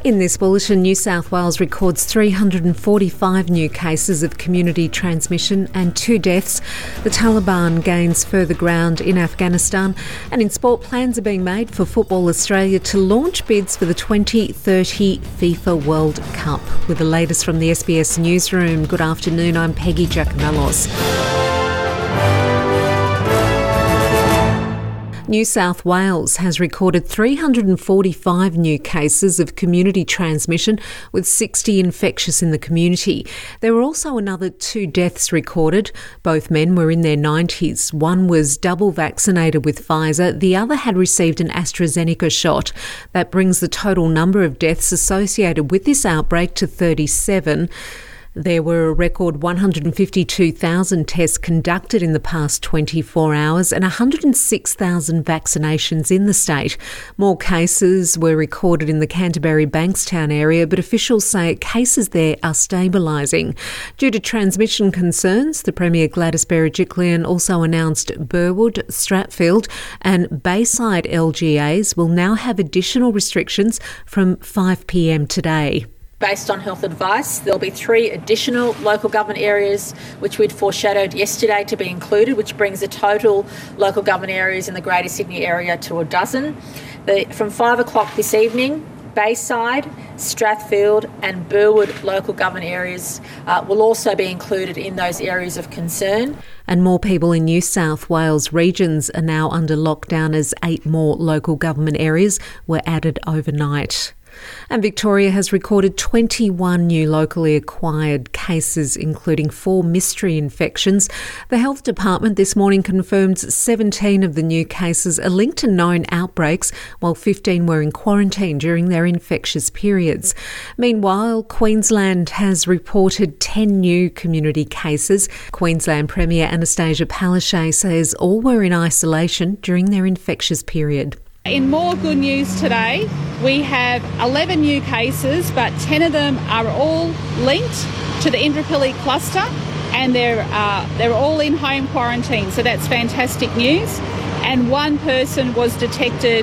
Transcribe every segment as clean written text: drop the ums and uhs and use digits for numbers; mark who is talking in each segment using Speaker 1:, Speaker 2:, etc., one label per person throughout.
Speaker 1: In this bulletin, New South Wales records 345 new cases of community transmission and 2 deaths. The Taliban gains further ground in Afghanistan. And in sport, plans are being made for Football Australia to launch bids for the 2030 FIFA World Cup. With the latest from the SBS Newsroom, good afternoon, I'm Peggy Giacomellos. New South Wales has recorded 345 new cases of community transmission, with 60 infectious in the community. There were also another 2 deaths recorded. Both men were in their 90s. One was double vaccinated with Pfizer. The other had received an AstraZeneca shot. That brings the total number of deaths associated with this outbreak to 37. There were a record 152,000 tests conducted in the past 24 hours and 106,000 vaccinations in the state. More cases were recorded in the Canterbury-Bankstown area, but officials say cases there are stabilising. Due to transmission concerns, the Premier Gladys Berejiklian also announced Burwood, Strathfield and Bayside LGAs will now have additional restrictions from 5 p.m. today.
Speaker 2: Based on health advice, there'll be 3 additional local government areas which we'd foreshadowed yesterday to be included, which brings the total local government areas in the Greater Sydney area to 12. From 5 o'clock this evening, Bayside, Strathfield and Burwood local government areas will also be included in those areas of concern.
Speaker 1: And more people in New South Wales regions are now under lockdown as 8 more local government areas were added overnight. And Victoria has recorded 21 new locally acquired cases, including 4 mystery infections. The Health Department this morning confirmed 17 of the new cases are linked to known outbreaks, while 15 were in quarantine during their infectious periods. Meanwhile, Queensland has reported 10 new community cases. Queensland Premier Anastasia Palaszczuk says all were in isolation during their infectious period.
Speaker 3: In more good news today, we have 11 new cases, but 10 of them are all linked to the Indooroopilly cluster, and they're all in home quarantine. So that's fantastic news. And 1 person was detected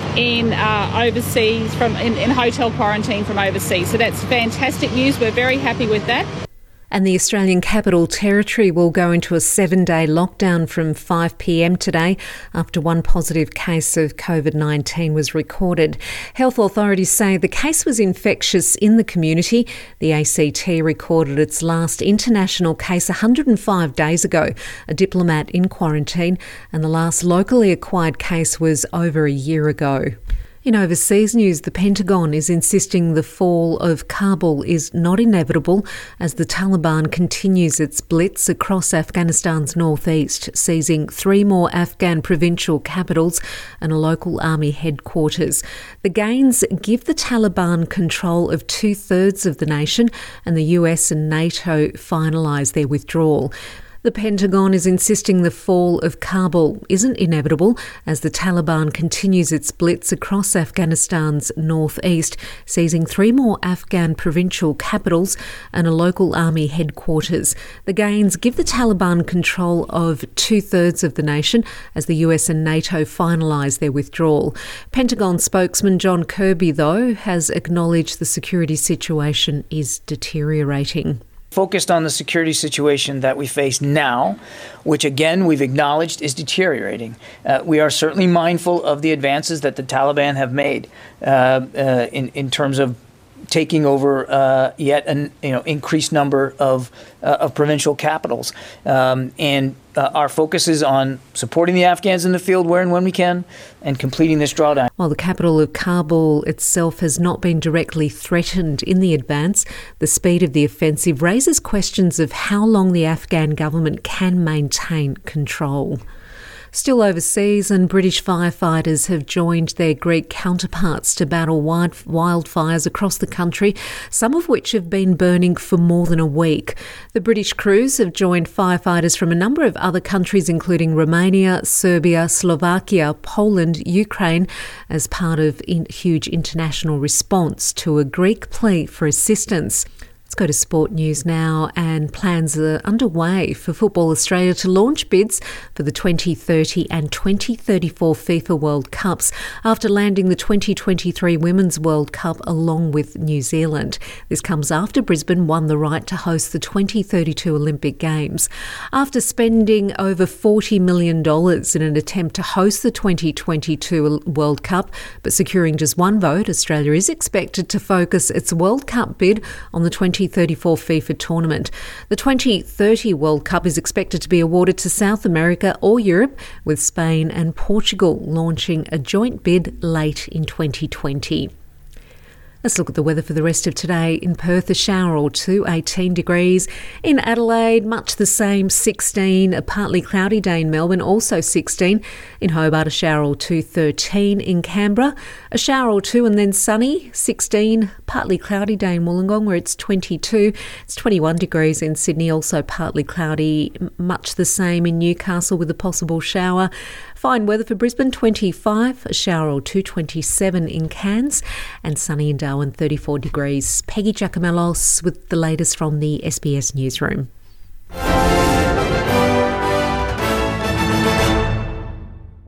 Speaker 3: in overseas in hotel quarantine from overseas. So that's fantastic news. We're very happy with that.
Speaker 1: And the Australian Capital Territory will go into a 7-day lockdown from 5 p.m. today after 1 positive case of COVID-19 was recorded. Health authorities say the case was infectious in the community. The ACT recorded its last international case 105 days ago, a diplomat in quarantine, and the last locally acquired case was over a year ago. In overseas news, the Pentagon is insisting the fall of Kabul is not inevitable as the Taliban continues its blitz across Afghanistan's northeast, seizing 3 more Afghan provincial capitals and a local army headquarters. The gains give the Taliban control of 2/3 of the nation, and the US and NATO finalise their withdrawal. The Pentagon is insisting the fall of Kabul isn't inevitable as the Taliban continues its blitz across Afghanistan's northeast, seizing 3 more Afghan provincial capitals and a local army headquarters. The gains give the Taliban control of 2/3 of the nation as the US and NATO finalise their withdrawal. Pentagon spokesman John Kirby, though, has acknowledged the security situation is deteriorating.
Speaker 4: Focused on the security situation that we face now, which again we've acknowledged is deteriorating. We are certainly mindful of the advances that the Taliban have made in terms of taking over yet an increased number of provincial capitals, and our focus is on supporting the Afghans in the field where and when we can, and completing this drawdown.
Speaker 1: While the capital of Kabul itself has not been directly threatened in the advance, the speed of the offensive raises questions of how long the Afghan government can maintain control. Still overseas, and British firefighters have joined their Greek counterparts to battle wildfires across the country, some of which have been burning for more than a week. The British crews have joined firefighters from a number of other countries, including Romania, Serbia, Slovakia, Poland, Ukraine, as part of a huge international response to a Greek plea for assistance. It's go to sport news now, and plans are underway for Football Australia to launch bids for the 2030 and 2034 FIFA World Cups after landing the 2023 Women's World Cup along with New Zealand. This comes after Brisbane won the right to host the 2032 Olympic Games. After spending over $40 million in an attempt to host the 2022 World Cup, but securing just one vote, Australia is expected to focus its World Cup bid on the 2034 FIFA tournament. The 2030 World Cup is expected to be awarded to South America or Europe, with Spain and Portugal launching a joint bid late in 2020. Let's look at the weather for the rest of today. In Perth, a shower or two, 18 degrees. In Adelaide, much the same, 16. A partly cloudy day in Melbourne, also 16. In Hobart, a shower or two, 13. In Canberra, a shower or two and then sunny, 16. Partly cloudy day in Wollongong, where it's 22. It's 21 degrees in Sydney, also partly cloudy. Much the same in Newcastle with a possible shower. Fine weather for Brisbane, 25. A shower or two, 27 in Cairns. And sunny in Darwin, 34 degrees. Peggy Giacomellos with the latest from the SBS Newsroom.